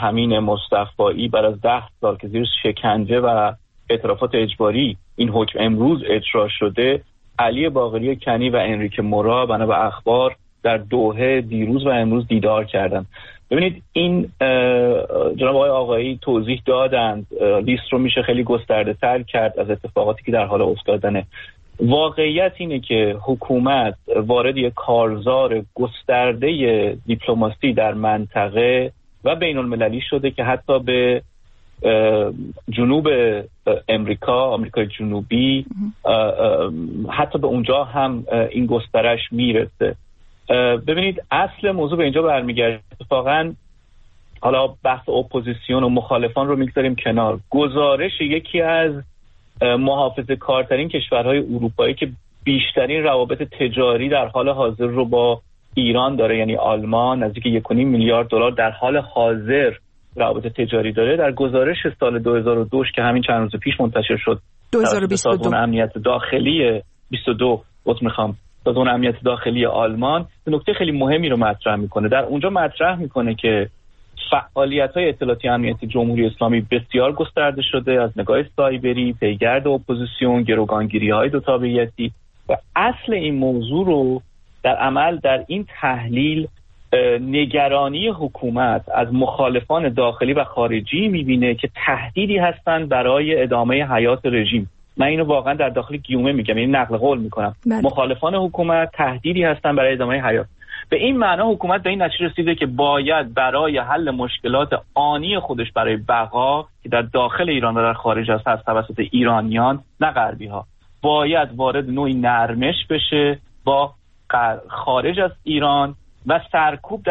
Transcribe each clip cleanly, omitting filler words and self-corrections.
همین مصطفایی بعد از 10 سال که زیر شکنجه و اعترافات اجباری این حکم امروز اجرا شده، علی باقری کنی و انریک مورا بنا به اخبار در دوحه دیروز و امروز دیدار کردن. ببینید این جناب آقایی توضیح دادند، لیست رو میشه خیلی گسترده تر کرد از اتفاقاتی که در حال افتادنه. واقعیت اینه که حکومت وارد یک کارزار گسترده دیپلماسی در منطقه و بین المللی شده که حتی به جنوب آمریکای جنوبی حتی به اونجا هم این گسترش میرسه. ببینید اصل موضوع به اینجا برمیگرده. اتفاقا حالا بحث اپوزیسیون و مخالفان رو میگذاریم کنار، گزارش یکی از محافظه کارترین کشورهای اروپایی که بیشترین روابط تجاری در حال حاضر رو با ایران داره، یعنی آلمان، نزدیک 1.5 میلیارد دلار در حال حاضر روابط تجاری داره، در گزارش سال 2002 که همین چند روز پیش منتشر شد 2022 سازمان امنیت داخلی 22 سازمان امنیت داخلی آلمان نکته خیلی مهمی رو مطرح میکنه. در اونجا مطرح میکنه که فعالیت‌های اطلاعاتی امنیتی جمهوری اسلامی بسیار گسترده شده، از نگاه سایبری، پیگرد اپوزیسیون، گروگانگیری‌های دو تابعیتی، و اصل این موضوع رو در عمل در این تحلیل نگرانی حکومت از مخالفان داخلی و خارجی میبینه که تهدیدی هستند برای ادامه حیات رژیم. من اینو واقعا در داخل گیومه میگم، یعنی نقل قول میکنم. مخالفان حکومت تهدیدی هستند برای ادامه حیات. به این معنا حکومت به این نتیجه رسیده که باید برای حل مشکلات آنی خودش برای بقا که در داخل ایران و در خارج از توسط ایرانیان نه غربی ها، باید وارد نوعی نرمش بشه با خارج از ایران و سرکوب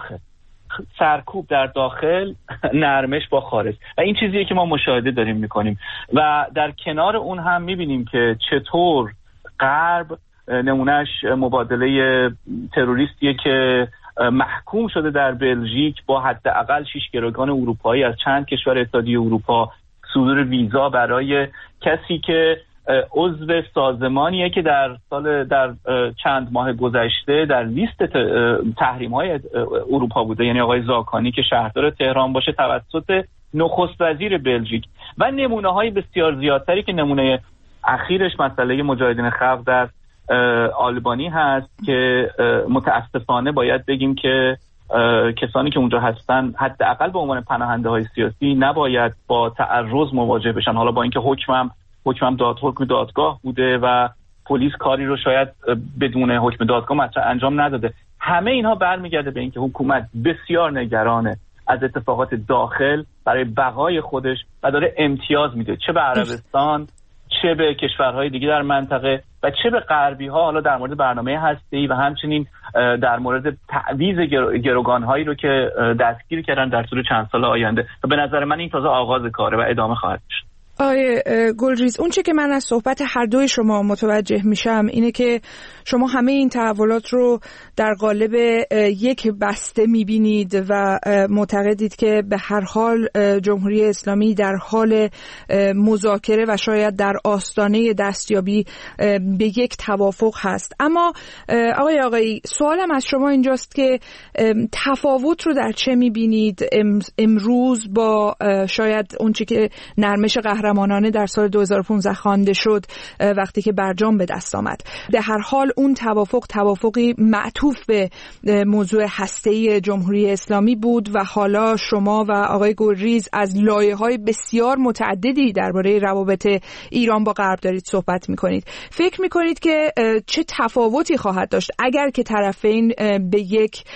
در داخل نرمش با خارج، و این چیزیه که ما مشاهده داریم میکنیم. و در کنار اون هم میبینیم که چطور غرب، نمونهش مبادله تروریستیه که محکوم شده در بلژیک با حداقل 6 گروگان اروپایی از چند کشور اتحادیه اروپا، صدور ویزا برای کسی که عضو سازمانیه که در چند ماه گذشته در لیست تحریم‌های اروپا بوده، یعنی آقای زاکانی که شهردار تهران باشه توسط نخست وزیر بلژیک، و نمونه‌های بسیار زیادتری که نمونه اخیرش مسئله مجاهدین خلق در آلبانی هست که متاسفانه باید بگیم که کسانی که اونجا هستن حداقل به عنوان پناهنده های سیاسی نباید با تعرض مواجه بشن، حالا با اینکه حکم دادگاه بوده و پلیس کاری رو شاید بدون حکم دادگاه انجام نداده. همه اینها برمیگرده به اینکه حکومت بسیار نگرانه از اتفاقات داخل برای بقای خودش و داره امتیاز میده، چه به عربستان، چه به کشورهای دیگه در منطقه و چه به غربی ها، حالا در مورد برنامه هسته‌ای و همچنین در مورد تعویض گروگان‌هایی رو که دستگیر کردن در طول چند سال آینده. و به نظر من این تازه آغاز کاره و ادامه خواهد شد. آقای گلریز، اون چه که من از صحبت هر دوی شما متوجه میشم اینه که شما همه این تحولات رو در قالب یک بسته میبینید و معتقدید که به هر حال جمهوری اسلامی در حال مذاکره و شاید در آستانه دستیابی به یک توافق هست. اما آقای سوالم از شما اینجاست که تفاوت رو در چه میبینید امروز با شاید اون چه که نرمش قهرمانانه در سال 2015 خوانده شد وقتی که برجام به دست آمد؟ به هر حال اون توافقی معطوف به موضوع هسته‌ای جمهوری اسلامی بود و حالا شما و آقای گلریز از لایه‌های بسیار متعددی درباره روابط ایران با غرب دارید صحبت می‌کنید. فکر می‌کنید که چه تفاوتی خواهد داشت اگر که طرفین به یک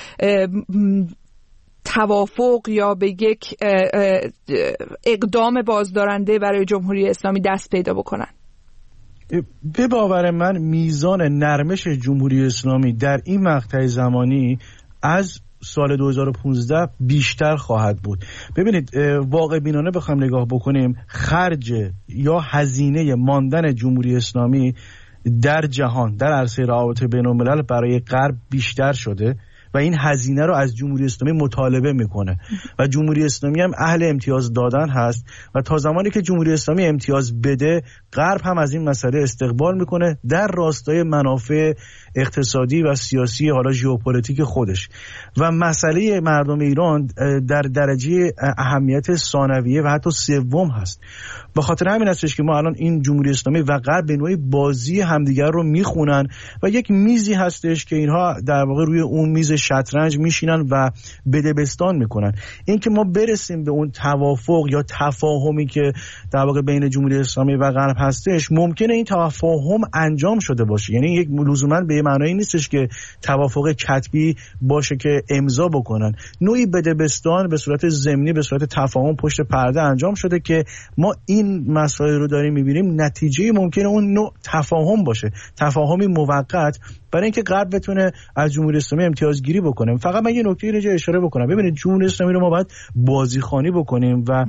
توافق یا به یک اقدام بازدارنده برای جمهوری اسلامی دست پیدا بکنن؟ به باور من میزان نرمش جمهوری اسلامی در این مقطع زمانی از سال 2015 بیشتر خواهد بود. ببینید واقع بینانه بخوایم نگاه بکنیم، خرج یا هزینه ماندن جمهوری اسلامی در جهان در عرصه روابط بین الملل برای غرب بیشتر شده و این هزینه رو از جمهوری اسلامی مطالبه میکنه و جمهوری اسلامی هم اهل امتیاز دادن هست و تا زمانی که جمهوری اسلامی امتیاز بده غرب هم از این مسئله استقبال میکنه در راستای منافع اقتصادی و سیاسی حالا ژئوپلیتیک خودش. و مسئله مردم ایران در درجه اهمیت ثانویه و حتی سوم هست. به خاطر همین هستش که ما الان این جمهوری اسلامی و غرب به نوعی بازی همدیگر رو میخونن و یک میزی هستش که اینها در واقع روی اون میز شطرنج میشینن و بدبستان میکنن. این که ما برسیم به اون توافق یا تفاهمی که در واقع بین جمهوری اسلامی و غرب هستش، ممکنه این تفاهم انجام شده باشه. یعنی یک لزوما به معنی نیستش که توافق کتبی باشه که امضا بکنن. نوعی بدبستان به صورت ضمنی به صورت تفاهم پشت پرده انجام شده که ما این مسائل رو داریم میبینیم. نتیجه ممکنه اون نوع تفاهم باشه، تفاهمی موقت برای اینکه غرب بتونه از جمهوری اسلامی امتیازگیری بکنه. فقط من یه نکته رو اشاره بکنم. ببینید جمهوری اسلامی رو ما باید بازیخوانی بکنیم و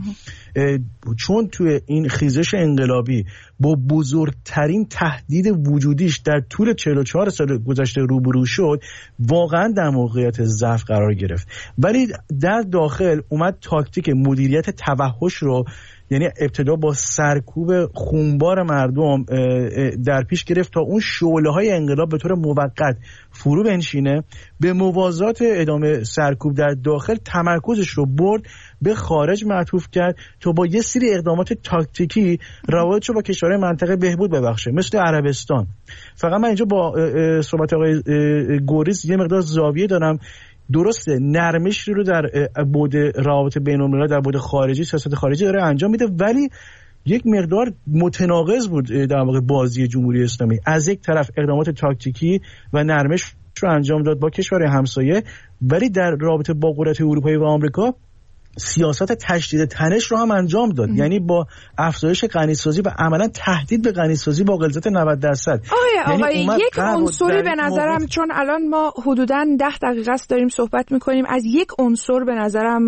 چون توی این خیزش انقلابی با بزرگترین تهدید وجودیش در طول 44 سال گذشته روبرو شد، واقعا در موقعیت ضعف قرار گرفت. ولی در داخل اومد تاکتیک مدیریت توحش رو، یعنی ابتدا با سرکوب خونبار مردم در پیش گرفت تا اون شعله‌های انقلاب به طور موقت فرو بنشینه، به موازات ادامه سرکوب در داخل تمرکزش رو برد به خارج معطوف کرد تا با یه سری اقدامات تاکتیکی روابطش رو با کشورهای منطقه بهبود ببخشه، مثل عربستان. فقط من اینجا با صحبت آقای گوریز یه مقدار زاویه دارم. درسته نرمش رو در بعد روابط بین‌المللی، در بعد خارجی، سیاست خارجی داره انجام میده، ولی یک مقدار متناقض بود در واقع بازی جمهوری اسلامی. از یک طرف اقدامات تاکتیکی و نرمش رو انجام داد با کشورهای همسایه، ولی در رابطه با قدرت اروپایی و آمریکا سیاست تشدید تنش رو هم انجام داد. یعنی با افزایش غنیسازی و عملا تهدید به غنیسازی با غلظت 90%. آقای یک عنصری به نظرم، چون الان ما حدوداً 10 دقیقه است داریم صحبت میکنیم، از یک عنصر به نظرم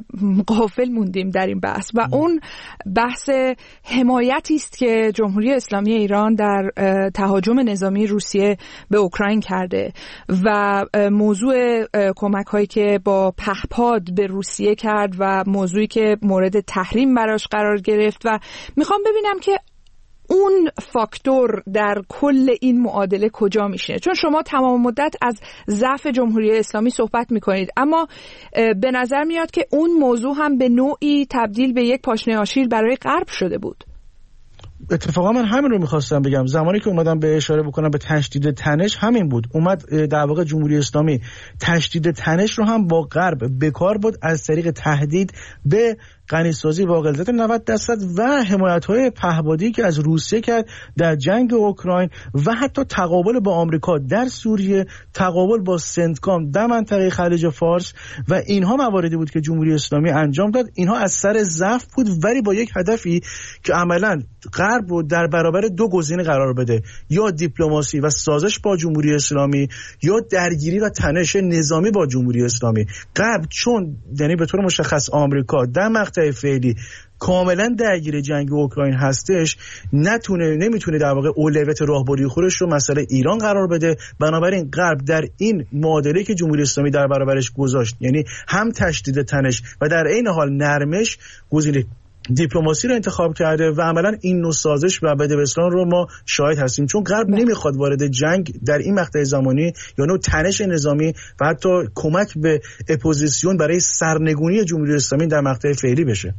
غافل موندیم در این بحث و اون بحث حمایتی است که جمهوری اسلامی ایران در تهاجم نظامی روسیه به اوکراین کرده و موضوع کمک هایی که با پهپاد به روسیه کرد و موضوعی که مورد تحریم براش قرار گرفت. و میخوام ببینم که اون فاکتور در کل این معادله کجا میشه، چون شما تمام مدت از ضعف جمهوری اسلامی صحبت میکنید، اما به نظر میاد که اون موضوع هم به نوعی تبدیل به یک پاشنه آشیل برای غرب شده بود. اتفاقا من همین رو میخواستم بگم. زمانی که اومدم به اشاره بکنم به تشدید تنش، همین بود. اومد در واقع جمهوری اسلامی تشدید تنش رو هم با غرب به کار برد از طریق تهدید به غنیسازی با غلظت 90% و حمایت‌های پهپادی که از روسیه کرد در جنگ اوکراین و حتی تقابل با آمریکا در سوریه، تقابل با سنتکام در منطقه خلیج فارس و اینها مواردی بود که جمهوری اسلامی انجام داد. اینها از سر ضعف بود، ولی با یک هدفی که عملاً غرب رو در برابر دو گزینه قرار بده، یا دیپلماسی و سازش با جمهوری اسلامی یا درگیری و تنش نظامی با جمهوری اسلامی. غرب چون یعنی به طور مشخص آمریکا در مقطع فعلی کاملا درگیر جنگ اوکراین هستش، نمیتونه در واقع اولویت راهبری خودش رو مسئله ایران قرار بده. بنابراین غرب در این معادله که جمهوری اسلامی در برابرش گذاشت، یعنی هم تشدید تنش و در عین حال نرمش، گزینه دیپلماسی رو انتخاب کرده و عملا این نوع سازش و بدبستان رو ما شاهد هستیم، چون غرب نمیخواد وارد جنگ در این مقطع زمانی یا نوع تنش نظامی و حتی کمک به اپوزیسیون برای سرنگونی جمهوری اسلامی در مقطع فعلی بشه.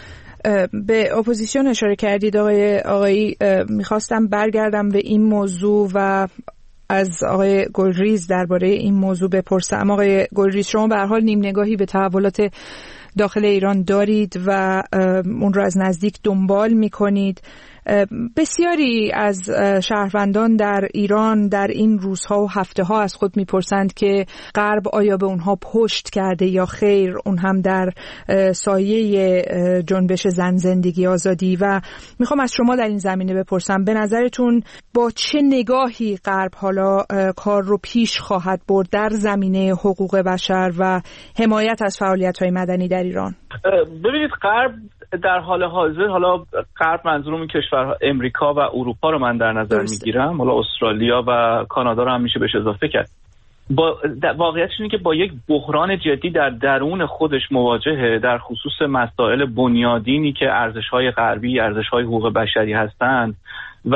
به اپوزیسیون اشاره کردید آقایی، میخواستم برگردم به این موضوع و از آقای گلریز درباره این موضوع بپرسم. آقای گلریز، شما به هر حال نیم نگاهی به تحولات داخل ایران دارید و اون رو از نزدیک دنبال می‌کنید. بسیاری از شهروندان در ایران در این روزها و هفته‌ها از خود می‌پرسند که غرب آیا به اونها پشت کرده یا خیر، اون هم در سایه جنبش زن زندگی آزادی. و میخوام از شما در این زمینه بپرسم، به نظرتون با چه نگاهی غرب حالا کار رو پیش خواهد برد در زمینه حقوق بشر و حمایت از فعالیت‌های مدنی در ایران؟ ببینید، غرب در حال حاضر، حالا غرب منظورم کشورها امریکا و اروپا رو من در نظر میگیرم، حالا استرالیا و کانادا رو هم میشه بهش اضافه کرد. واقعیتش اینه که با یک بحران جدی در درون خودش مواجهه در خصوص مسائل بنیادینی که ارزش‌های غربی، ارزش‌های حقوق بشری هستند و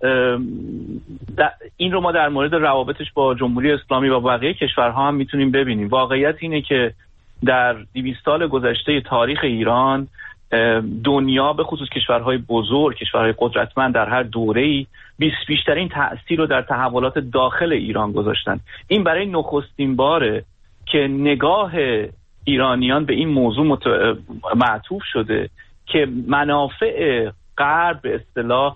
این رو ما در مورد روابطش با جمهوری اسلامی و بقیه کشورها هم میتونیم ببینیم. واقعیت اینه که در 200 سال گذشته تاریخ ایران دنیا به خصوص کشورهای بزرگ، کشورهای قدرتمند در هر دوره‌ای بیشترین تأثیر رو در تحولات داخل ایران گذاشتن. این برای نخستین باره که نگاه ایرانیان به این موضوع معطوف شده که منافع غرب به اصطلاح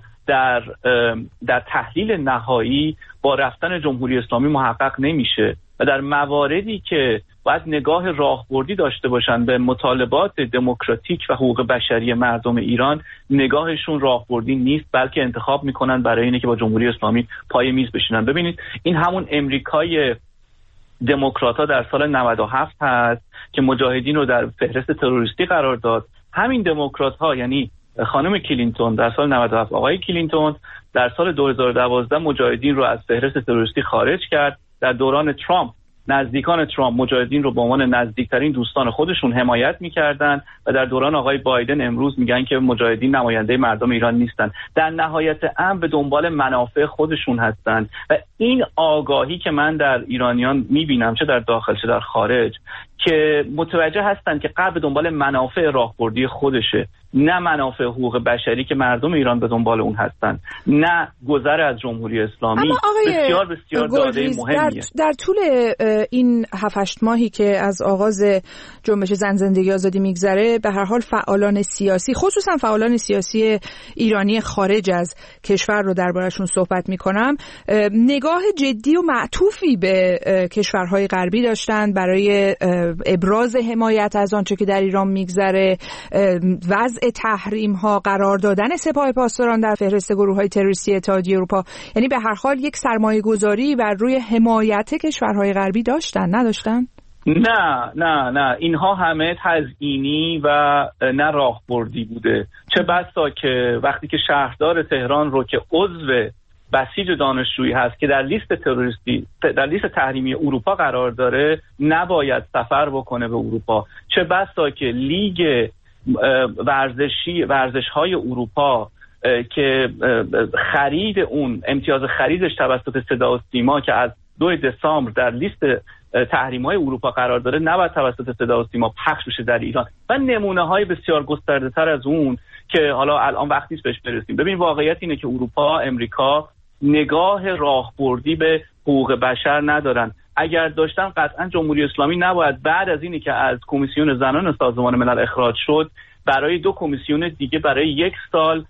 در تحلیل نهایی با رفتن جمهوری اسلامی محقق نمیشه و در مواردی که باید نگاه راهبردی داشته باشن به مطالبات دموکراتیک و حقوق بشری مردم ایران، نگاهشون راهبردی نیست، بلکه انتخاب میکنن برای اینه که با جمهوری اسلامی پای میز بشینن. ببینید این همون امریکای دموکرات‌ها در سال 97 هست که مجاهدین رو در فهرست تروریستی قرار داد. همین دموکرات‌ها، یعنی خانم کلینتون در سال 97، آقای کلینتون در سال 2012 مجاهدین رو از فهرست تروریستی خارج کرد. در دوران ترامپ نزدیکان ترامپ مجاهدین رو به عنوان نزدیکترین دوستان خودشون حمایت می‌کردن و در دوران آقای بایدن امروز میگن که مجاهدین نماینده مردم ایران نیستن. در نهایت امر به دنبال منافع خودشون هستن و این آگاهی که من در ایرانیان میبینم چه در داخل چه در خارج که متوجه هستن که غرب به دنبال منافع راهبردی خودشه، نه منافع حقوق بشری که مردم ایران به دنبال اون هستن، نه گذر از جمهوری اسلامی. بسیار بسیار داده مهمیه. در طول این 7-8 ماهی که از آغاز جنبش زن زندگی آزادی میگذره، به هر حال فعالان سیاسی، خصوصا فعالان سیاسی ایرانی خارج از کشور رو دربارشون صحبت میکنم، نگاه جدی و معطوفی به کشورهای غربی داشتن برای ابراز حمایت از آنچه که در ایران میگذره، وضع تحریم ها، قرار دادن سپاه پاسداران در فهرست گروه‌های تروریستی اتحادیه اروپا. یعنی به هر حال یک سرمایه گذاری بر روی حمایت کشورهای غربی داشتن، نداشتن؟ نه اینها همه تزیینی و نه راهبردی بوده. چه بسا که وقتی که شهردار تهران رو که عضو بسیج دانشجویی هست که در لیست تروریستی، در لیست تحریمی اروپا قرار داره، نباید سفر بکنه به اروپا. چه بسا که لیگ ورزش‌های اروپا که خرید اون امتیاز خریدش توسط صدا و سیما که از 2 دسامبر در لیست تحریم‌های اروپا قرار داره، نباید توسط صدا و سیما پخش بشه در ایران و نمونه‌های بسیار گسترده‌تر از اون که حالا الان وقتی بهش برسیم. ببین واقعیت اینه که اروپا، امریکا نگاه راهبردی به حقوق بشر ندارن. اگر داشتن قطعا جمهوری اسلامی نباید بعد از اینی که از کمیسیون زنان سازمان ملل اخراج شد برای 2 کمیسیون دیگه برای 1 سال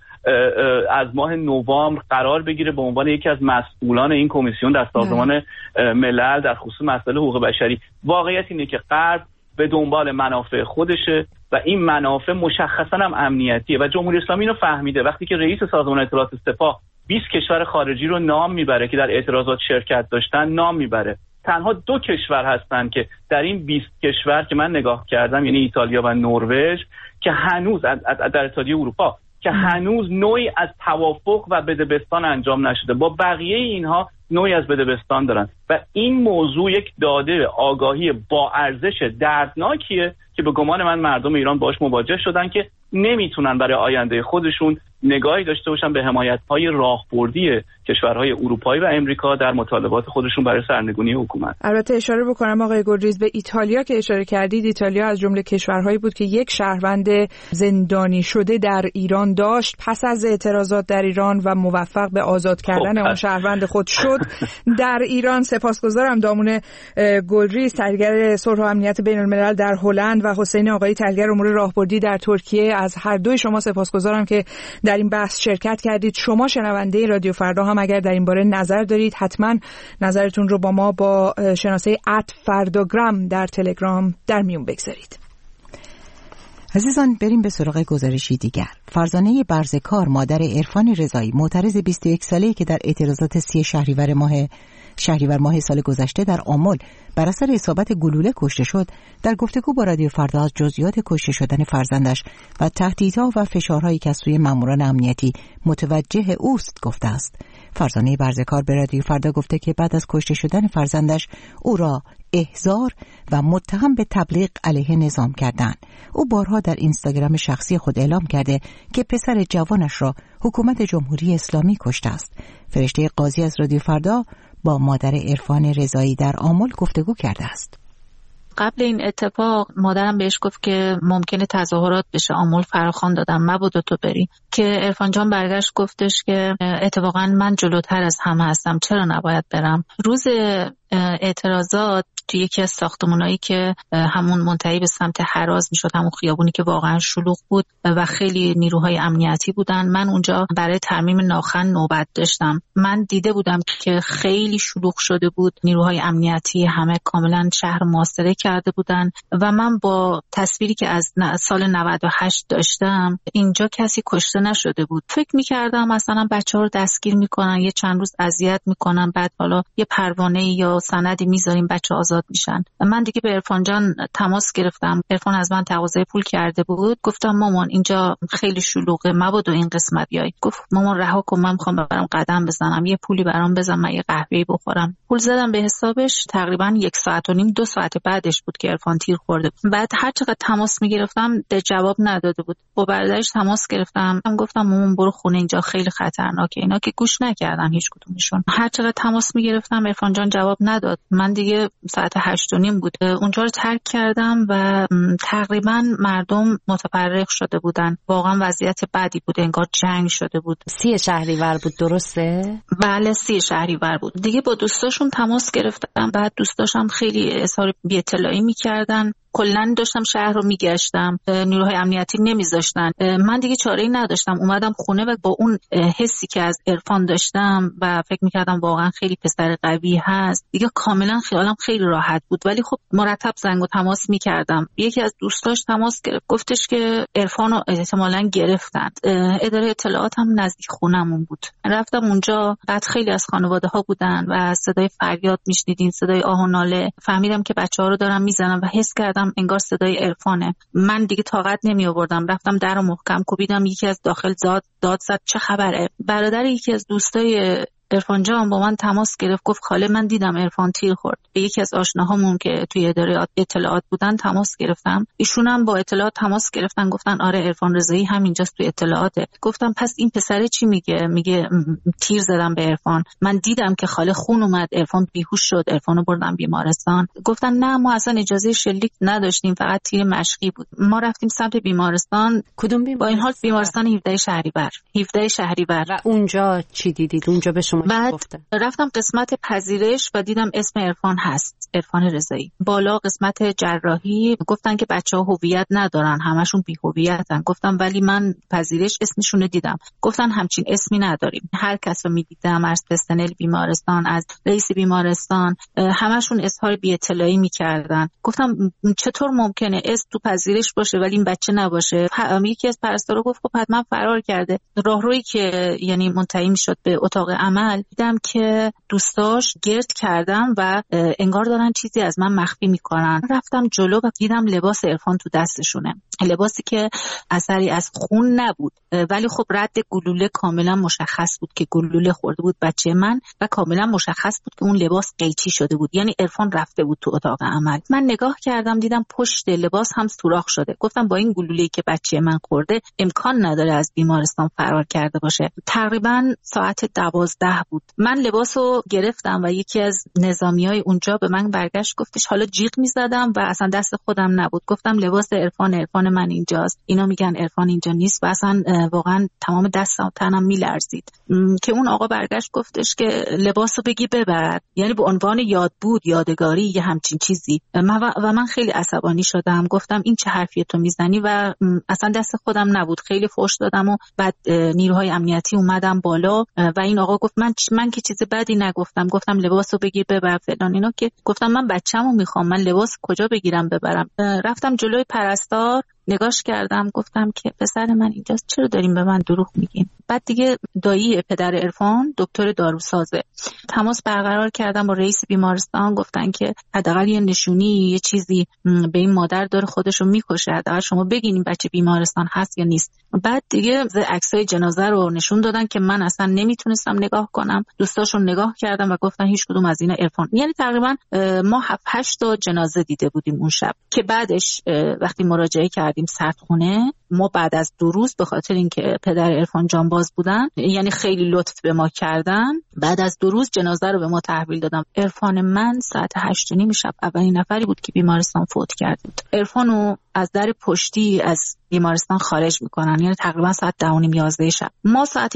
از ماه نوامبر قرار بگیره به عنوان یکی از مسئولان این کمیسیون در سازمان ملل در خصوص مسائل حقوق بشری. واقعیت اینه که غرب به دنبال منافع خودشه و این منافع مشخصا هم امنیتیه و جمهوری اسلامی اینو فهمیده. وقتی که رئیس سازمان اطلاعات سپاه 20 کشور خارجی رو نام میبره که در اعتراضات شرکت داشتن، نام میبره. تنها 2 کشور هستن که در این 20 کشور که من نگاه کردم، یعنی ایتالیا و نروژ، که هنوز در اتحادیه اروپا که هنوز نوعی از توافق و بدبستان انجام نشده. با بقیه اینها نوعی از بدبستان دارن و این موضوع یک داده آگاهی با ارزش دردناکیه که به گمان من مردم ایران باش مواجه شدن که نمیتونن برای آینده خودشون نگاهی داشته باشن به حمایت‌های راهبردی کشورهای اروپایی و امریکا در مطالبات خودشون برای سرنگونی حکومت. البته اشاره بکنم آقای گلریز به ایتالیا که اشاره کردید. ایتالیا از جمله کشورهایی بود که یک شهروند زندانی شده در ایران داشت پس از اعتراضات در ایران و موفق به آزاد کردن اون شهروند خود شد. در ایران سپاسگزارم دامون گلریز، تحلیلگر صلح و امنیت بین الملل در هلند، و حسین آقایی، تحلیلگر امور راهبردی در ترکیه. از هر دوی شما سپاسگزارم که در این بحث شرکت کردید. شما شنونده رادیو فردا هم اگر در این باره نظر دارید حتما نظرتون رو با ما با شناسه @فرداگرام در تلگرام در میون بگذارید. عزیزان بریم به سراغ گزارشی دیگر. فرزانه برزکار مادر عرفان رضایی، معترض 21 ساله‌ای که در اعتراضات 30 شهریور ماه سال گذشته در آمل بر اثر اصابت گلوله کشته شد، در گفتگو با رادیو فردا از جزئیات کشته شدن فرزندش و تهدیدها و فشارهایی که از سوی ماموران امنیتی متوجه اوست گفته است. فرزانه برزکار به رادیو فردا گفته که بعد از کشته شدن فرزندش او را احضار و متهم به تبلیغ علیه نظام کردند. او بارها در اینستاگرام شخصی خود اعلام کرده که پسر جوانش را حکومت جمهوری اسلامی کشته است. فرشته قاضی از رادیو فردا با مادر عرفان رضایی در آمل گفتگو کرده است. قبل این اتفاق مادرم بهش گفت که ممکنه تظاهرات بشه، آمل فراخوان دادم مبادا تو بری، که عرفان جان برگشت گفتش که اتفاقا من جلوتر از همه هستم، چرا نباید برم. روز اعتراضات توی یکی از ساختمانایی که همون منتهی به سمت هراز میشد، همون خیابونی که واقعا شلوغ بود و خیلی نیروهای امنیتی بودن، من اونجا برای ترمیم ناخن نوبت داشتم. من دیده بودم که خیلی شلوغ شده بود، نیروهای امنیتی همه کاملا شهر محاصره کرده بودن و من با تصویری که از سال 98 داشتم اینجا کسی کشته نشده بود. فکر میکردم مثلا بچه‌ها رو دستگیر میکنن، یه چند روز اذیت میکنن، بعد حالا یه پروانه یا سندی میذاریم بچه آزاد میشن. من دیگه به عرفان جان تماس گرفتم. عرفان از من تقاضای پول کرده بود. گفتم مامان اینجا خیلی شلوغه، مبادا این قسمت بیای. گفت مامان رها کن، من میخوام برام قدم بزنم، یه پولی برام بزن من یه قهوه‌ای بخورم. پول زدم به حسابش. تقریبا 1 ساعت و نیم 2 ساعت بعدش بود که عرفان تیر خورده. بعد هر چقدر تماس میگرفتم جواب نداده بود. با برادرش تماس گرفتم، گفتم مامان برو خونه، اینجا خیلی خطرناکه. اینا که گوش نکردن هیچ کدومشون. هر چقدر تماس میگرفتم عرفان جان جواب نداد. من دیگه ساعت 8:30 بود اونجا رو ترک کردم و تقریبا مردم متفرق شده بودن. واقعا وضعیت بدی بود، انگار جنگ شده بود. 30 شهریور بود درسته؟ بله 30 شهریور بود. دیگه با دوستاشون تماس گرفتم، بعد دوستاشم خیلی اظهار بی‌اطلاعی می‌کردن. کلاً داشتم شهر رو میگشتم، نیروهای امنیتی نمیذاشتن. من دیگه چاره‌ای نداشتم، اومدم خونه و با اون حسی که از عرفان داشتم و فکر میکردم واقعا خیلی پسر قوی هست، دیگه کاملا خیالم خیلی راحت بود. ولی خب مرتب زنگ و تماس میکردم. یکی از دوستاش تماس گرفت، گفتش که عرفان رو احتمالاً گرفتند. اداره اطلاعات هم نزدیک خونمون بود. رفتم اونجا، بعد خیلی از خانواده‌ها بودن و صدای فریاد میشنیدین، صدای آه و ناله. فهمیدم که بچه‌ها رو دارن میزنن و حس کردم انگار صدای عرفانه. من دیگه طاقت نمی آوردم، رفتم در رو محکم کوبیدم. یکی از داخل داد زد چه خبره. برادر یکی از دوستای عرفان جان با من تماس گرفت، گفت خاله من دیدم عرفان تیر خورد. به یکی از آشناهامون که توی اداره اطلاعات بودن تماس گرفتم، ایشون هم با اطلاعات تماس گرفتن، گفتن آره عرفان رضایی همینجاست توی اطلاعاته. گفتم پس این پسره چی میگه؟ میگه تیر زدم به عرفان، من دیدم که خاله خون اومد، عرفان بیهوش شد، عرفانو بردم بیمارستان. گفتن نه ما اصلا اجازه شلیک نداشتیم، فقط تیر مشقی بود. ما رفتیم سمت بیمارستان. کدوم بیمارستان؟ با این حال بیمارستان 17 شهریور. و اونجا چی دیدید؟ اونجا به شما بعد رفتم قسمت پذیرش و دیدم اسم عرفان هست، عرفان رضایی. بالا قسمت جراحی گفتن که بچه‌ها هویت ندارن، همشون بی هویتن. گفتم ولی من پذیرش اسمشون رو دیدم. گفتن همچین اسمی نداریم. هر کس رو می‌دیدم، از پرسنل بیمارستان، از رئیس بیمارستان، همشون اظهار بی‌اطلاعی می‌کردن. گفتم چطور ممکنه اسم تو پذیرش باشه ولی این بچه نباشه؟ یکی از پرستارا گفت خب حتما فرار کرده. راهرویی که یعنی منتهی می‌شد به اتاق عمل دیدم که دوستاش گرد کردن و انگار دارن چیزی از من مخفی میکنن. رفتم جلو و دیدم لباس عرفان تو دستشونه، لباسی که اثری از خون نبود ولی خب رد گلوله کاملا مشخص بود که گلوله خورده بود بچه من و کاملا مشخص بود که اون لباس قیچی شده بود، یعنی عرفان رفته بود تو اتاق عمل. من نگاه کردم دیدم پشت لباس هم سوراخ شده. گفتم با این گلوله‌ای که بچه من خورده امکان نداره از بیمارستان فرار کرده باشه. تقریبا ساعت 12 بود. من لباسو گرفتم و یکی از نظامیای اونجا به من برگشت گفتش حالا جیغ میزدم و اصلا دست خودم نبود. گفتم لباس عرفان من اینجاست. اینا میگن عرفان اینجا نیست و اصلا واقعا تمام دستم و تنم میلرزید. که اون آقا برگشت گفتش که لباسو بگی ببر، یعنی به عنوان یاد بود، یادگاری، یه همچین چیزی. و من خیلی عصبانی شدم. گفتم این چه حرفی تو میزنی و اصلا دست خودم نبود. خیلی فحش دادم و بعد نیروهای امنیتی اومدن بالا و این آقا گفت من که چیز بدی نگفتم، گفتم لباسو بگیر ببر فلان. اینا که گفتم من بچه‌مو میخوام، من لباس کجا بگیرم ببرم؟ رفتم جلوی پرستار نگاش کردم، گفتم که پسر من اینجاست، چرا داریم به من دروغ میگین؟ بعد دیگه دایی پدر عرفان دکتر داروسازه، تماس برقرار کردم با رئیس بیمارستان، گفتن که حداقل یه نشونی، یه چیزی به این مادر داره خودشو میکشه، حداقل شما بگین این بچه بیمارستان هست یا نیست. بعد دیگه عکسای جنازه رو نشون دادن که من اصلا نمیتونستم نگاه کنم، دوستاشون نگاه کردم و گفتن هیچ کدوم از اینا عرفان. یعنی تقریبا ما 7-8 تا جنازه دیده بودیم اون شب، که بعدش وقتی مراجعه کردیم سردخونه، ما بعد از 2 روز به خاطر اینکه پدر عرفان جانباز بودن، یعنی خیلی لطف به ما کردن، بعد از 2 روز جنازه رو به ما تحویل دادم. عرفان من ساعت 8:30 شب اولین نفری بود که بیمارستان فوت کرد. عرفانو از در پشتی از بیمارستان خارج میکنن، یعنی تقریبا ساعت 10:30-11 شب. ما ساعت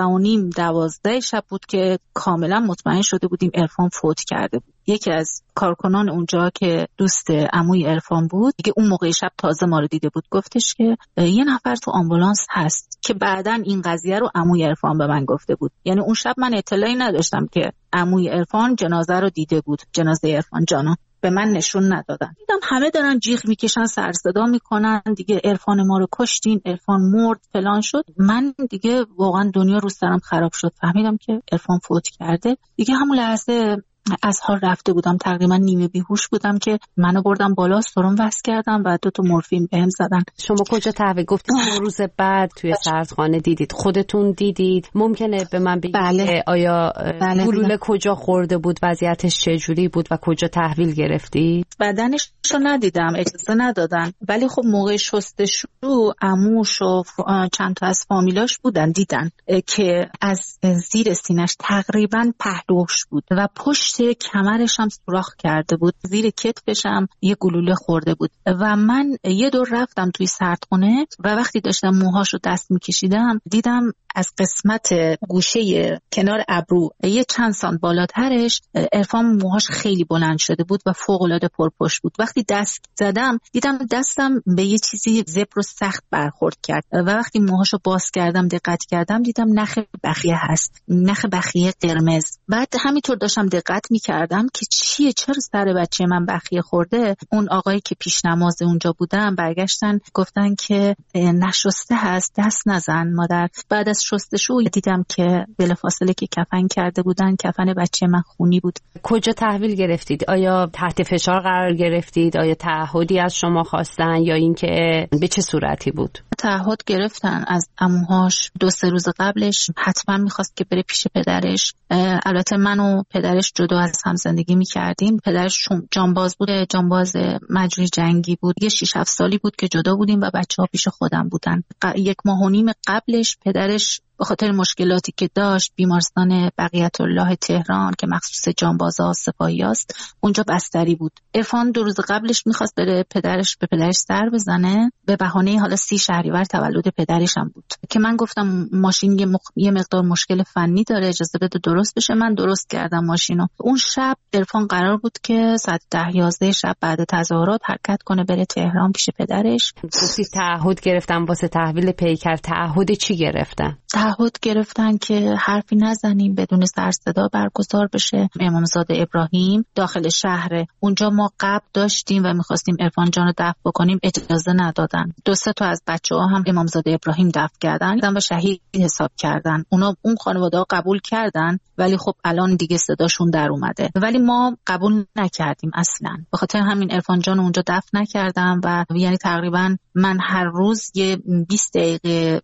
11:30-12 شب بود که کاملا مطمئن شده بودیم عرفان فوت کرده بود. یکی از کارکنان اونجا که دوست عموی عرفان بود، دیگه اون موقع شب تازه ما رو دیده بود، گفتش که یه نفر تو آمبولانس هست، که بعدن این قضیه رو عموی عرفان به من گفته بود. یعنی اون شب من اطلاعی نداشتم که عموی عرفان جنازه رو دیده بود، جنازه عرفان جانو به من نشون ندادن. دیدم همه دارن جیغ میکشن، سر صدا میکنن، دیگه عرفان ما رو کشتین، عرفان مرد، فلان شد. من دیگه واقعا دنیا رو سرم خراب شد، فهمیدم که عرفان فوت کرده. دیگه همون لحظه از حال رفته بودم، تقریبا نیمه بیهوش بودم که منو بردم بالا، سرم وصل کردم و 2 تا مورفین بهم زدن. شما کجا تحویل گفتید؟ روز بعد توی سردخانه دیدید؟ خودتون دیدید؟ ممکنه به من بگید بله. آیا گلوله بله. کجا خورده بود، وضعیتش چجوری بود و کجا تحویل گرفتید؟ بدنش رو ندیدم، اجازه ندادن، ولی خب موقع شستشو عموش و چند تا از فامیلاش بودن، دیدن که از زیر سینش تقریبا پهلوش بود و پشت کمرش هم سوراخ کرده بود، زیر کتفش هم یه گلوله خورده بود. و من یه دور رفتم توی سردخونه و وقتی داشتم موهاشو دست میکشیدم، دیدم از قسمت گوشه کنار ابرو یه چند سانت بالاترش عرفان موهاش خیلی بلند شده بود و فوق‌العاده پرپشت بود. وقتی دست زدم دیدم دستم به یه چیزی زبر و سخت برخورد کرد و وقتی موهاشو باز کردم دقت کردم دیدم نخ بخیه هست، نخ بخیه قرمز. بعد همینطور داشتم دقت میکردم که چیه، چرا سر بچه من بخیه خورده. اون آقایی که پیش نماز اونجا بودن برگشتن گفتن که نشسته هست، دست نزن مادر. بعد از شستشو دیدم که بلافاصله که کفن کرده بودن، کفن بچه من خونی بود. کجا تحویل گرفتید؟ آیا تحت فشار قرار گرفتید؟ آیا تعهدی از شما خواستن یا اینکه به چه صورتی بود؟ تعهد گرفتن از عموهاش. 2-3 روز قبلش حتما میخواست که بره پیش پدرش. البته من و پدرش جدا از هم زندگی میکردیم. پدرش جانباز بود، جانباز مجری جنگی بود. یه 6-7 سالی بود که جدا بودیم و بچه‌ها پیش خودم بودن. 1.5 ماه قبلش پدرش به خاطر مشکلاتی که داشت بیمارستان بقیت الله تهران که مخصوص جانبازا سپاهی است اونجا بستری بود. عرفان 2 روز قبلش میخواست بره به پدرش سر بزنه، به بهانه حالا 30 شهریور تولد پدرش هم بود که من گفتم ماشین یه مقدار مشکل فنی داره، اجازه بده درست بشه. من درست کردم ماشینو. اون شب عرفان قرار بود که ساعت 10-11 شب بعد تظاهرات حرکت کنه بره تهران پیش پدرش. گفتی تعهد گرفتن واسه تحویل پیکر. تعهد چی گرفتن؟ تعهد گرفتن که حرفی نزنیم، بدون سر صدا برگزار بشه. امامزاده ابراهیم داخل شهر، اونجا ما قبل داشتیم و میخواستیم عرفان جان رو دفن بکنیم، اجازه ندادن. 2-3 تا از بچه‌ها هم امامزاده ابراهیم دفن کردن و شهید حساب کردن. اون خانواده‌ها قبول کردن ولی خب الان دیگه صداشون در اومده، ولی ما قبول نکردیم اصلا. به خاطر همین عرفان جان اونجا دفن نکردم و یعنی تقریبا من هر روز یه 20 دقیقه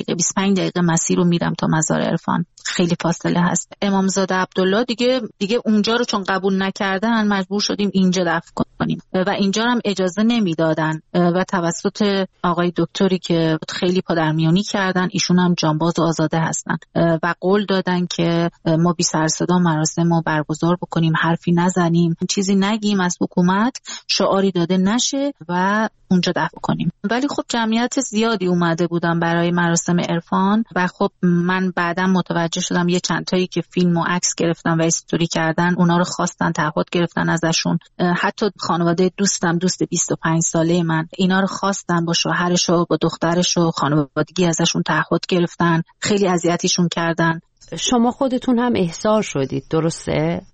25 دقیقه مسیر رو میرم تا مزار عرفان. خیلی فاصله هست. امامزاده عبدالله دیگه اونجا رو چون قبول نکردن مجبور شدیم اینجا دفن کنیم و اینجا هم اجازه نمیدادن و توسط آقای دکتری که خیلی پادرمیانی کردن، ایشون هم جانباز و آزاده هستن و قول دادن که ما بی سر صدا مراسم رو برگزار بکنیم، حرفی نزنیم، چیزی نگیم از حکومت، شعاری داده نشه و اونجا دفن کنیم. ولی خب جمعیت زیادی اومده بودن برای مراسم عرفان و خب من بعداً متوجه شدم یه چند تایی که فیلم و عکس گرفتن و استوری کردن، اونا رو خواستن، تعهد گرفتن ازشون. حتی خانواده دوستم، دوست 25 ساله من، اینا رو خواستن، با شوهرش و با دخترش و خانوادگی ازشون تعهد گرفتن، خیلی اذیتشون کردن. شما خودتون هم احضار شدید درسته؟ بله.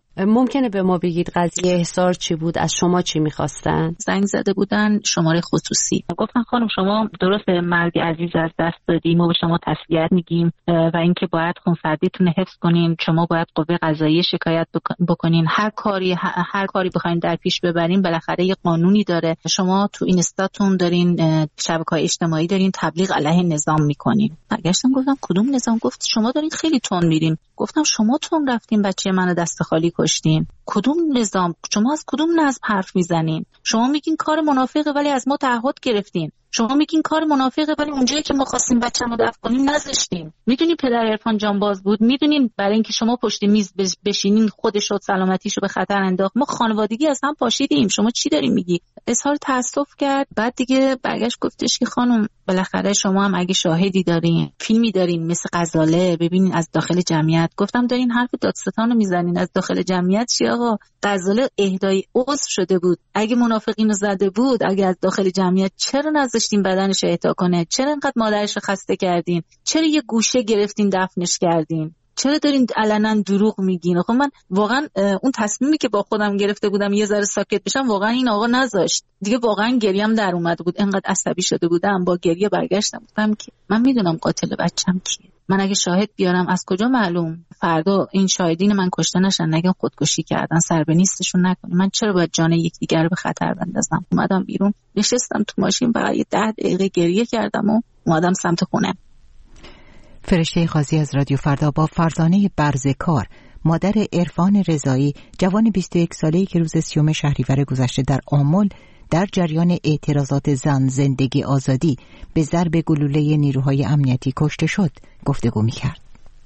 ممکنه به ما بگید قضیه احضار چی بود؟ از شما چی میخواستن؟ زنگ زده بودن شماره خصوصی، گفتن خانم شما درسته مرگ عزیز از دست دادی، ما به شما تسلیت میگیم و اینکه باید خونسردیتون حفظ کنین، شما باید قوه قضاییه شکایت بکنین، هر کاری بخواین در پیش ببرین بالاخره یه قانونی داره، شما تو اینستاتون دارین شبکه‌های اجتماعی دارین تبلیغ علیه نظام میکنین. برگشتم گفتم کدوم نظام؟ گفت شما دارین خیلی تند میرین. گفتم شما تند رفتین بچه منو دست خالی کشتین. کدوم نظام؟ شما از کدوم نظم حرف میزنین؟ شما میگین کار منافقه ولی از ما تعهد گرفتین. شما میگین کار منافقه ولی اونجایی که ما خواستیم بچه‌مو دفن کنیم نذاشتین. میدونین پدر عرفان جانباز بود، میدونین برای اینکه شما پشت میز بشینین خودش رو سلامتیشو به خطر انداخت. ما خانوادگی از هم پاشیدیم. شما چی داری میگی؟ اظهار تأسف کرد. بعد دیگه برگشت گفتش که خانم بالاخره شما هم اگه شاهدی دارین، فیلمی دارین مثل غزاله ببینین از داخل جمعیت. گفتم دارین حرف دادستانو میزنین از داخل جمعیت چی آقا؟ غزاله اهدای عضو شده بود. اگه منافقینو زده بود، اگه از داخل جمعیت چرا نذاشتین بدنش اهدا کنه؟ چرا انقدر مادرش خسته کردین؟ چرا یه گوشه گرفتین دفنش کردین؟ چرا دارین علنا دروغ میگین؟ خب من واقعا اون تصمیمی که با خودم گرفته بودم یه ذره ساکت بشم واقعا این آقا نذاشت. دیگه واقعا گریم در اومده بود، انقدر عصبی شده بودم. با گریه برگشتم گفتم که من میدونم قاتل بچم کیه. من اگه شاهد بیارم از کجا معلوم فردا این شاهدین من کشته نشن، نگن خودکشی کردن، سر به نیستشون نکنه. من چرا باید جان یکدیگر رو به خطر بندازم؟ اومدم بیرون، نشستم تو ماشین، فقط 10 دقیقه گریه کردم و اومدم سمت خونه. فرشته قاضی از رادیو فردا با فرزانه برزکار، مادر عرفان رضایی، جوان 21 ساله‌ای که روز 30 شهریور گذشته در آمل در جریان اعتراضات زن زندگی آزادی به ضرب گلوله نیروهای امنیتی کشته شد، گفتگو می‌کرد.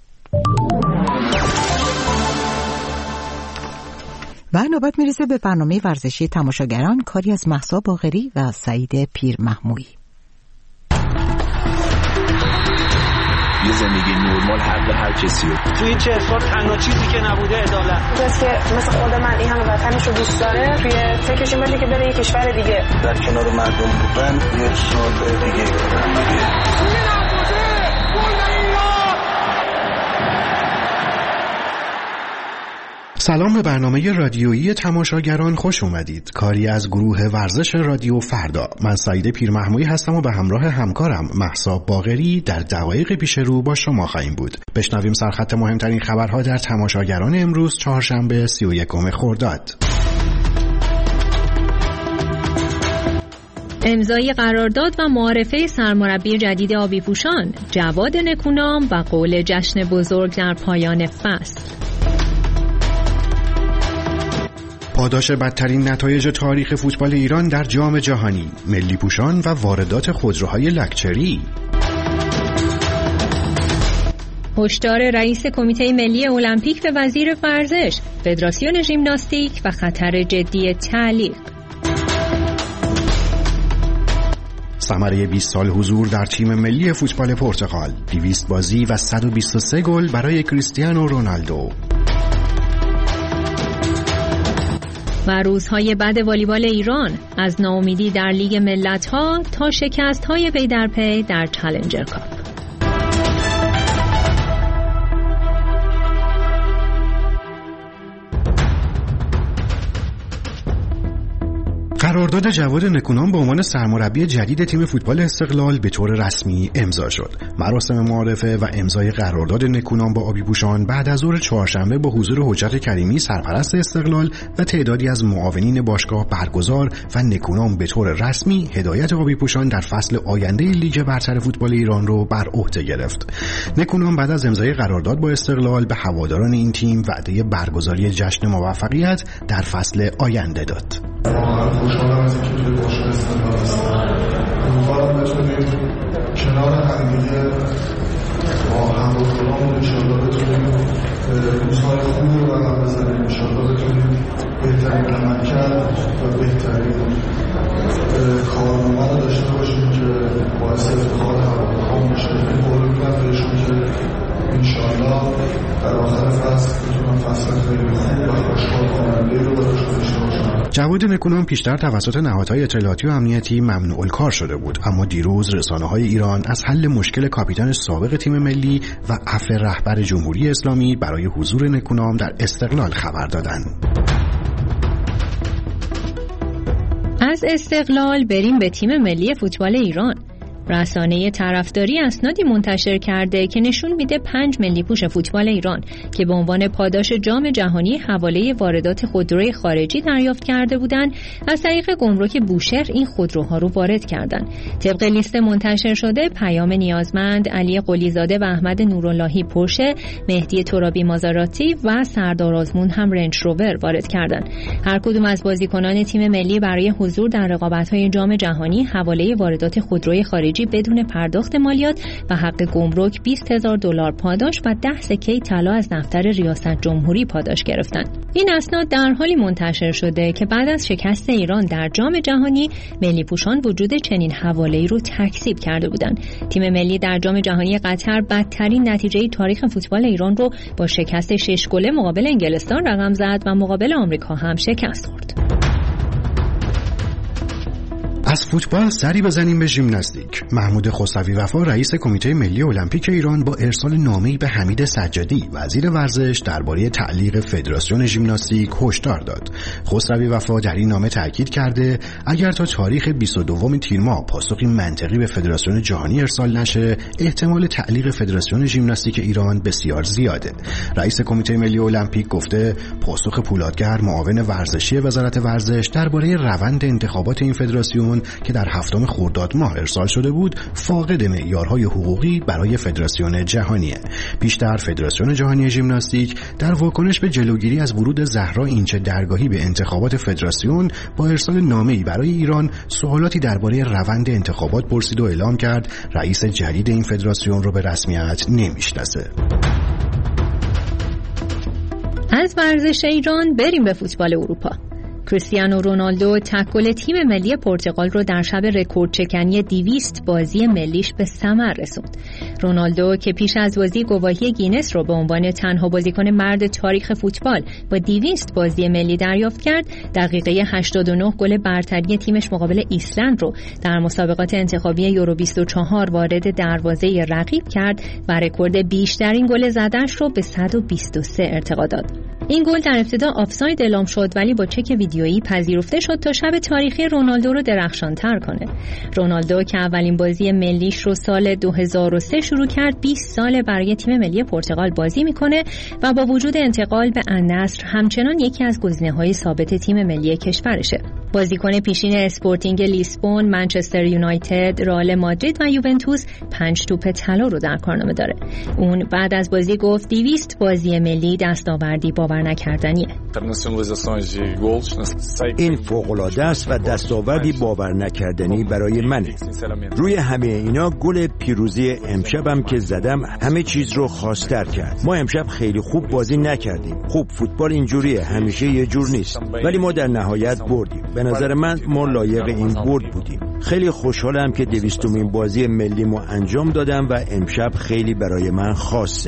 و نوبت میرسه به برنامه ورزشی تماشاگران، کاری از مهسا باقری و سعید پیرمحمویی. یه زندگی نرمال هر کسی رو توی چه اصفار تنها چیزی که نبوده عدالت. کسی که مثل خود من این همه وطنش رو دوست داره توی فکرش این باشه که بره یه کشور دیگه در کنار مردم بودن یه سال دیگه کنم. سلام به برنامه رادیویی تماشاگران خوش اومدید. کاری از گروه ورزش رادیو فردا. من سعید پیرمحمویی هستم و به همراه همکارم مهسا باقری در دقایق پیش رو با شما خواهیم بود. بشنویم سرخط مهمترین خبرها در تماشاگران امروز چهارشنبه 31 خرداد. امضای قرارداد و معارفه سرمربی جدید آبی‌پوشان، جواد نکونام و قول جشن بزرگ در پایان فصل. پاداش بدترین نتایج تاریخ فوتبال ایران در جام جهانی، ملی پوشان و واردات خودروهای لکچری. هشدار رئیس کمیته ملی المپیک به وزیر ورزش، فدراسیون ژیمناستیک و خطر جدی تعلیق. ثمره 20 سال حضور در تیم ملی فوتبال پرتغال، 200 بازی و 123 گل برای کریستیانو رونالدو. و روزهای بعد والیبال ایران، از ناامیدی در لیگ ملت‌ها تا شکست‌های پی در پی در چالنجر کاپ. قرارداد جواد نکونام به عنوان سرمربی جدید تیم فوتبال استقلال به طور رسمی امضا شد. مراسم معارفه و امضای قرارداد نکونام با آبی‌پوشان بعد از ظهر چهارشنبه با حضور حجت کریمی سرپرست استقلال و تعدادی از معاونین باشگاه برگزار و نکونام به طور رسمی هدایت آبی‌پوشان در فصل آینده لیگ برتر فوتبال ایران رو بر عهده گرفت. نکونام بعد از امضای قرارداد با استقلال به هواداران این تیم وعده برگزاری جشن موفقیت در فصل آینده داد. خوشحالم از اینکه توی باشگاه استقلال هستم. امیدوارم بتونیم کنار همدیگه با همراهانمون انشالله بتونیم روزهای خوبی رو رقم بزنیم. انشالله بتونیم بهترین عملکرد و بهترین کارنامه رو داشته باشیم که باعث افتخار هواداران بشه. قول میدم بهشون که انشالله در آخر فصل بتونم فصل خیلی خوب و خوشحال کننده رو براشون داشته باشم. جواد نکونام پیشتر توسط نهادهای اطلاعاتی و امنیتی ممنوع الکار شده بود، اما دیروز رسانه‌های ایران از حل مشکل کاپیتان سابق تیم ملی و عفو رهبر جمهوری اسلامی برای حضور نکونام در استقلال خبر دادند. از استقلال بریم به تیم ملی فوتبال ایران. رسانه طرفداری اسنادی منتشر کرده که نشون میده 5 ملی پوش فوتبال ایران که به عنوان پاداش جام جهانی حواله واردات خودروی خارجی دریافت کرده بودند، از طریق گمرک بوشهر این خودروها رو وارد کردند. طبق لیست منتشر شده، پیام نیازمند، علی قلیزاده و احمد نوراللهی پورشه، مهدی ترابی مازاراتی و سردار آزمون هم رنج روور وارد کردند. هر کدوم از بازیکنان تیم ملی برای حضور در رقابت‌های جام جهانی حواله واردات خودروی خارجی بدون پرداخت مالیات و حق گمرک $20,000 پاداش و 10 سکه طلا از دفتر ریاست جمهوری پاداش گرفتند. این اسناد در حالی منتشر شده که بعد از شکست ایران در جام جهانی، ملی پوشان وجود چنین حواله‌ای رو تکذیب کرده بودند. تیم ملی در جام جهانی قطر بدترین نتیجه تاریخ فوتبال ایران رو با شکست 6 گله مقابل انگلستان رقم زد و مقابل آمریکا هم شکست خورد. از فوتبال سری بزنیم به ژیمناستیک. محمود خسروی وفا رئیس کمیته ملی المپیک ایران با ارسال نامه‌ای به حمید سجادی وزیر ورزش درباره تعلیق فدراسیون ژیمناستیک هشدار داد. خسروی وفا در این نامه تاکید کرده اگر تا تاریخ 22 تیر ماه پاسخی منطقی به فدراسیون جهانی ارسال نشه، احتمال تعلیق فدراسیون ژیمناستیک ایران بسیار زیاده. رئیس کمیته ملی المپیک گفته پاسخ پولادگر معاون ورزشی وزارت ورزش درباره روند انتخابات این فدراسیون که در 7 خرداد ماه ارسال شده بود فاقد معیارهای حقوقی برای فدراسیون جهانیه. پیشتر فدراسیون جهانی ژیمناستیک در واکنش به جلوگیری از ورود زهرا اینچه درگاهی به انتخابات فدراسیون با ارسال نامه‌ای برای ایران سوالاتی درباره روند انتخابات پرسید و اعلام کرد رئیس جدید این فدراسیون رو به رسمیت نمیشناسه. از ورزش ایران بریم به فوتبال اروپا. کریستیانو رونالدو تکل تیم ملی پرتغال رو در شب رکوردشکنی 200 بازی ملیش به ثمر رسوند. رونالدو که پیش از بازی گواهی گینس رو به عنوان تنها بازیکن مرد تاریخ فوتبال با 200 بازی ملی دریافت کرد، دقیقه 89 گل برتری تیمش مقابل ایسلند رو در مسابقات انتخابی یورو 24 وارد دروازه رقیب کرد و رکورد بیشترین گل زده‌اش رو به 123 ارتقا داد. این گل در ابتدا آفساید اعلام شد ولی با چک ویدیویی پذیرفته شد تا شب تاریخی رونالدو رو درخشان‌تر کنه. رونالدو که اولین بازی ملیش رو سال 2003 شروع کرد، 20 سال برای تیم ملی پرتغال بازی میکنه و با وجود انتقال به النصر همچنان یکی از گزینه‌های ثابت تیم ملی کشورشه. بازیکن پیشین اسپورتینگ لیسبون، منچستر یونایتد، رئال مادرید و یوونتوس 5 توپ طلا رو در کارنامه داره. اون بعد از بازی گفت 200 بازی ملی دستاوردی باور نکردنیه. این فوق‌العاده است و دستاوردی باور نکردنی برای منه. روی همه اینا گل پیروزی امشبم که زدم همه چیز رو خواستر کرد. ما امشب خیلی خوب بازی نکردیم. خوب فوتبال اینجوریه، همیشه یه جور نیست. ولی ما در نهایت بردیم. به نظر من ما لایق این برد بودیم. خیلی خوشحالم که 200مین بازی ملیمو انجام دادم و امشب خیلی برای من خاصه.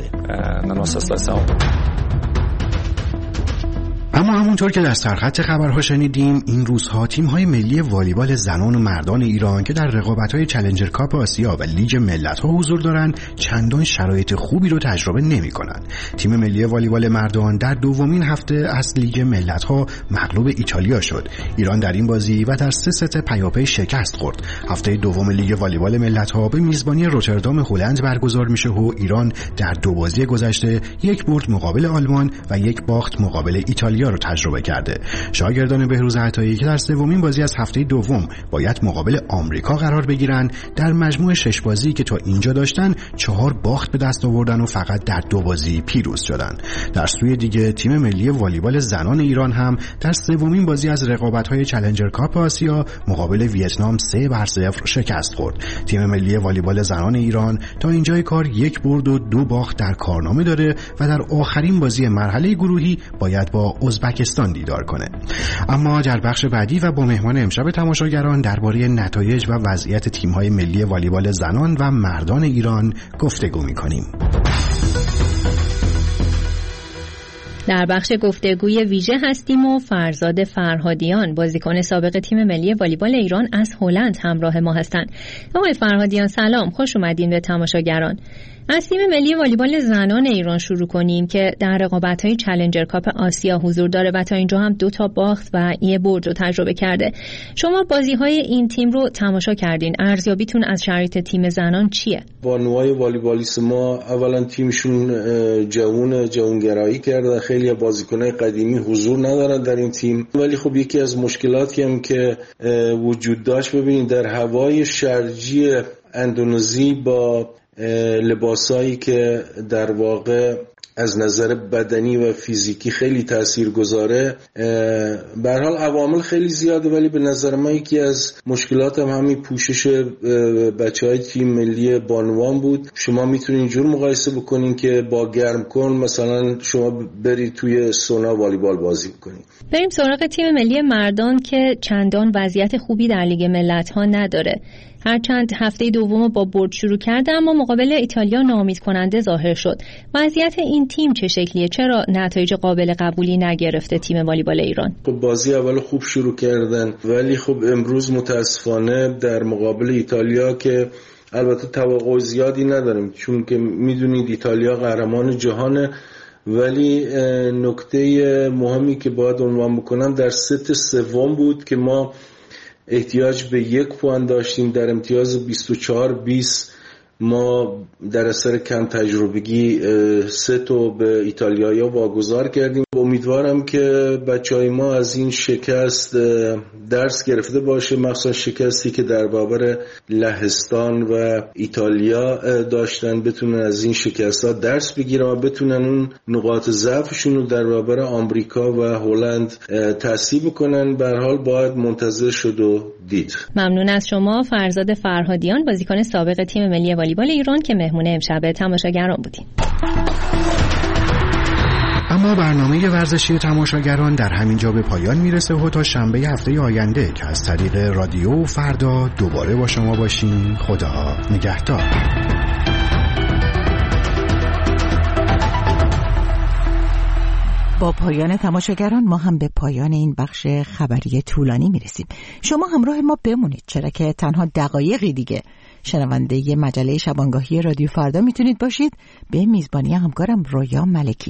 اما همونطور که در سرخط خبرها شنیدیم، این روزها تیم‌های ملی والیبال زنان و مردان ایران که در رقابت‌های چالنجر کاپ آسیا و لیگ ملت‌ها حضور دارند، چندان شرایط خوبی رو تجربه نمی‌کنند. تیم ملی والیبال مردان در دومین هفته از لیگ ملت‌ها مغلوب ایتالیا شد. ایران در این بازی و در 3 ست پیاپی شکست خورد. هفته دوم لیگ والیبال ملت‌ها به میزبانی روتردام هلند برگزار میشه و ایران در 2 بازی گذشته 1 برد مقابل آلمان و 1 باخت مقابل ایتالیا رو تجربه کرده. شاگردان بهروز عطایی که در 3مین بازی از هفته دوم باید مقابل آمریکا قرار بگیرن، در مجموع 6 بازی که تا اینجا داشتن 4 باخت به دست آوردن و فقط در 2 بازی پیروز شدن. در سوی دیگه تیم ملی والیبال زنان ایران هم در 3مین بازی از رقابت‌های چالنجر کاپ آسیا مقابل ویتنام 3-0 شکست خورد. تیم ملی والیبال زنان ایران تا اینجای کار 1 برد و 2 باخت در کارنامه داره و در آخرین بازی مرحله گروهی باید با ازبکستان دیدار کنه. اما در بخش بعدی و با مهمان امشب تماشاگران درباره نتایج و وضعیت تیم‌های ملی والیبال زنان و مردان ایران گفتگو می‌کنیم. در بخش گفتگوی ویژه هستیم و فرزاد فرهادیان بازیکن سابق تیم ملی والیبال ایران از هلند همراه ما هستند. آقای فرهادیان سلام، خوش اومدین به تماشاگران. از تیم ملی والیبال زنان ایران شروع کنیم که در رقابت‌های چالنجر کاپ آسیا حضور داره و تا اینجا هم 2 باخت و 1 برد رو تجربه کرده. شما بازی‌های این تیم رو تماشا کردین. ارزیابیتون از شرایط تیم زنان چیه؟ بانوهای والیبالیست ما اولا تیمشون جوانگرایی کرده، خیلی بازیکن‌های قدیمی حضور ندارن در این تیم، ولی خب یکی از مشکلاتی هم که وجود داشت، ببینید در هوای شرجی اندونزی با لباسایی که در واقع از نظر بدنی و فیزیکی خیلی تاثیرگذاره، به هر حال عوامل خیلی زیاده، ولی به نظر من یکی از مشکلات هم همین پوشش بچهای تیم ملی بانوان بود. شما میتونید اینجور مقایسه بکنین که با گرم کن مثلا شما برید توی سونا والیبال بازی بکنید. بریم سراغ تیم ملی مردان که چندان وضعیت خوبی در لیگ ملت‌ها نداره. هرچند هفته دوم با برد شروع کرده اما مقابل ایتالیا ناامید کننده ظاهر شد. وضعیت این تیم چه شکلیه؟ چرا نتایج قابل قبولی نگرفته تیم والیبال ایران؟ خب بازی اول خوب شروع کردن، ولی خب امروز متاسفانه در مقابل ایتالیا که البته توقع زیادی نداریم چون که میدونید ایتالیا قهرمان جهانه، ولی نکته مهمی که باید عنوان بکنم در ست سوم بود که ما احتیاج به 1 پوان داشتیم. در امتیاز 24-20 ما در اثر کم تجربگی 3 به ایتالیایی‌ها واگذار کردیم. امیدوارم که بچهای ما از این شکست درس گرفته باشه، مخصوصا شکستی که در برابر لهستان و ایتالیا داشتن، بتونن از این شکست‌ها درس بگیرن و بتونن اون نقاط ضعفشون رو در برابر آمریکا و هلند تصحیح کنن. به هر حال باید منتظر شد و دید. ممنون از شما فرزاد فرهادیان بازیکن سابق تیم ملی والیبال ایران که مهمون امشب تماشاگران بودیم. اما برنامه ورزشی تماشاگران در همین جا به پایان میرسه و تا شنبه هفته آینده که از طریق رادیو فردا دوباره با شما باشیم. خدا نگهدار. با پایان تماشاگران ما هم به پایان این بخش خبری طولانی میرسیم. شما همراه ما بمونید، چرا که تنها دقایقی دیگه شنونده مجله شبانگاهی رادیو فردا میتونید باشید به میزبانی همکارم رویا ملکی.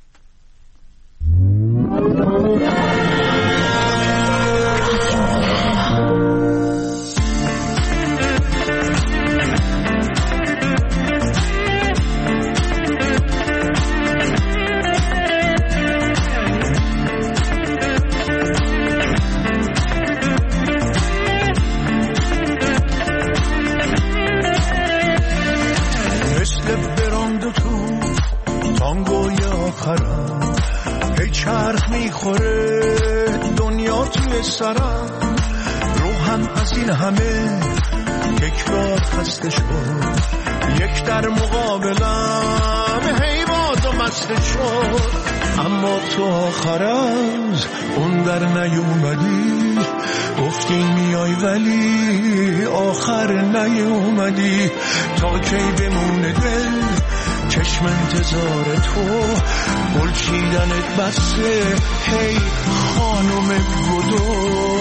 چرخ میخوره دنیا توی سرم، روحم از این همه تکرار خسته شد، یک در مقابلم هی باز و مسته شد، اما تو آخر از اون در نیومدی، گفتی میای ولی آخر نیومدی، تا کی بمونه دل چشم انتظار تو، بلچیدنت بسه هی خانم گدو،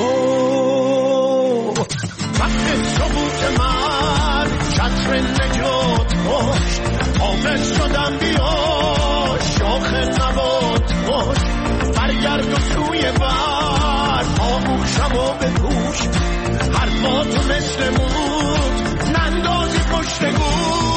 وقت ثبوت من چتر نجات باش، حافظ شدم بیا شاخ نبات باش، برگرد و سوی بر آغوشم و بپوش، حرفاتو مثل موت نندازی پشت گوش.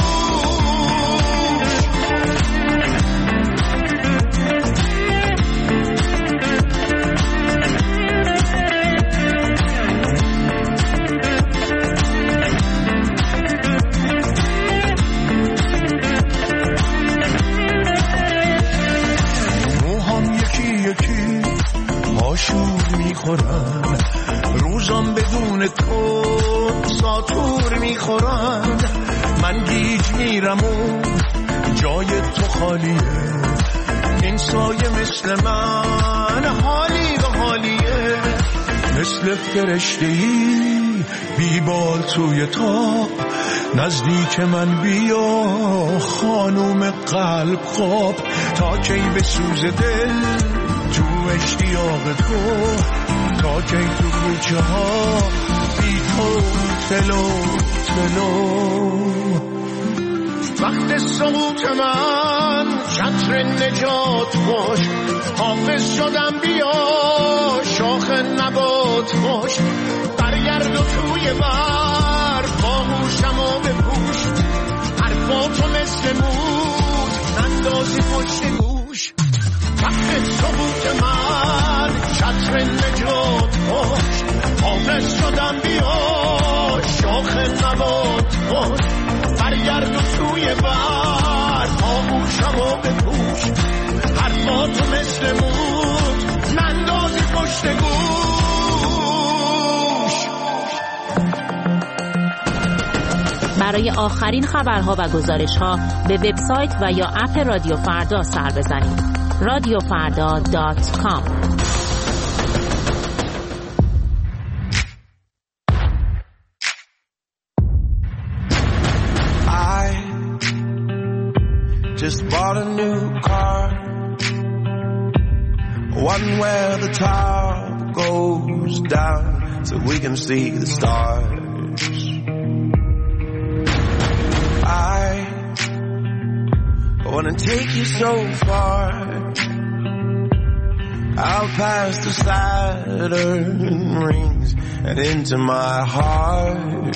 آشور میخورن روزم بدون تو ساتور میخورن، من گیج میرم و جای تو خالیه، این سایه مثل من حالی به حالیه، مثل فرشته‌ای بی بال توی تاب، نزدیک من بیا خانوم قلب خواب، تا کی به سوز دل تو اشتیاق تو، تا کی تو کوچه ها بی تو تلو تلو. وقت سقوط من چتر نجات باش، حافظ شدم بیا شاخ نبات باش، برگرد و توی بر باهوشم و بپوش، حرفاتو مثل موج نندازی پشت گوش. وقت سقوط من چتر نجات باش، حافظ شدم بیا شاخ نبات باش، برگرد و توی بر آغوشم و بپوش، حرفاتو مثل موج نندازی پشت گوش. برای آخرین خبرها و گزارش‌ها به وبسایت و یا اپ رادیو فردا سر بزنید. radiofarda.com. Just bought a new car, one where the top goes down so we can see the stars. I wanna take you so far, out past the Saturn rings and into my heart.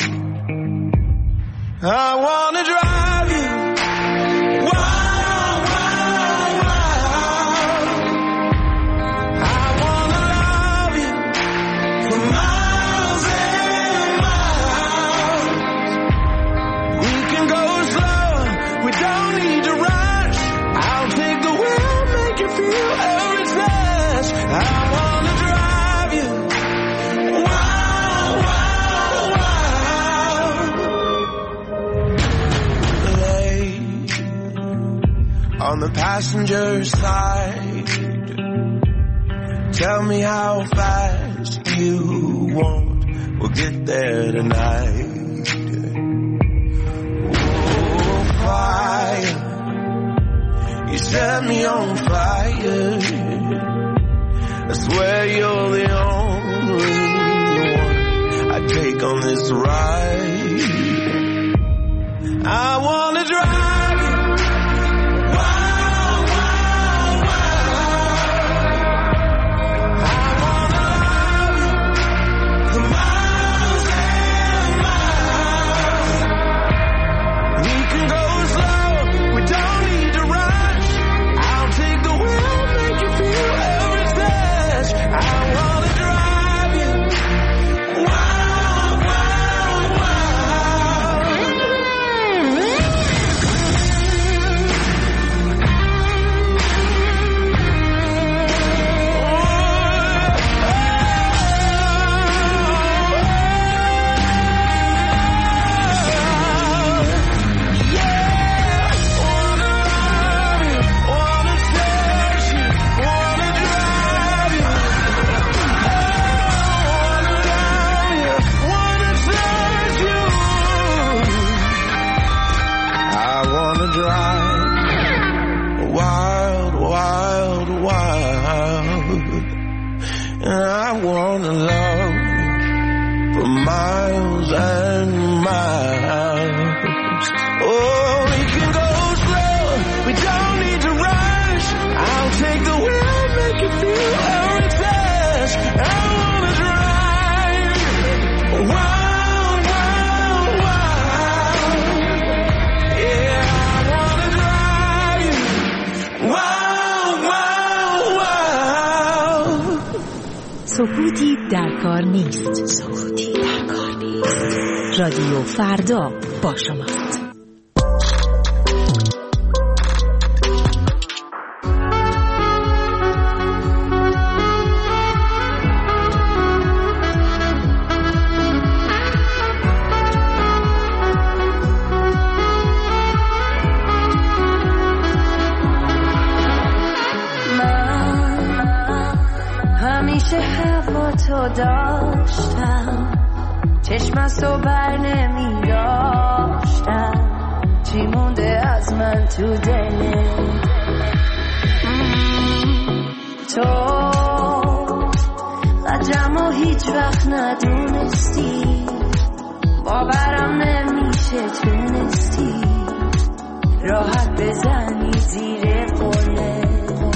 I wanna drive you wild, wild, wild. I wanna love you for miles and miles. We can go slow, we don't need to rush. I'll take the wheel, make you feel every touch. I wanna drive you wild, wild, wild. Lay on the passenger side, tell me how fast you want, we'll get there tonight. Oh, fire, you set me on fire, I swear you're the only one I take on this ride. I wanna drive you wild, wild, wild. I wanna love you for miles and miles. We can go slow, we don't need to rush. I'll take the wheel, make you feel every touch. I wanna drive you wild, wild, wild. سکوتی در کار نیست. سکوتی در کار نیست. رادیو فردا با شماست. همیشه هوا تو داشتم، چشمستو بر نمی داشتم چی مونده از من تو دلت تو قدرمو هیچ وقت ندونستی باورم نمیشه تونستی راحت بزنی زیر قله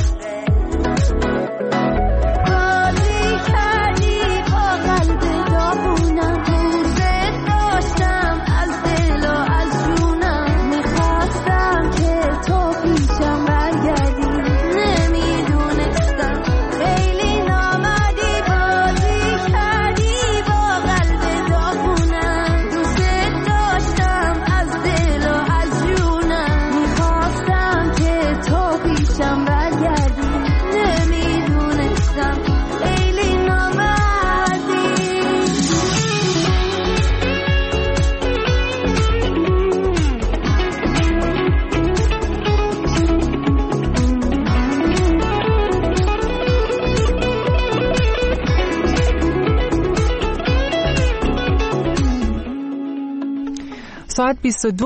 بازی کردی با قلب داغونم دوست داشتم از دل و از جونم میخواستم که تو پیشم برگردی نمیدونستم خیلی نامدی بازی کردی با قلب داغونم دوست داشتم از دل و از جونم میخواستم که تو پیشم برگردی نمیدونستم خیلی نامدی ساعت 22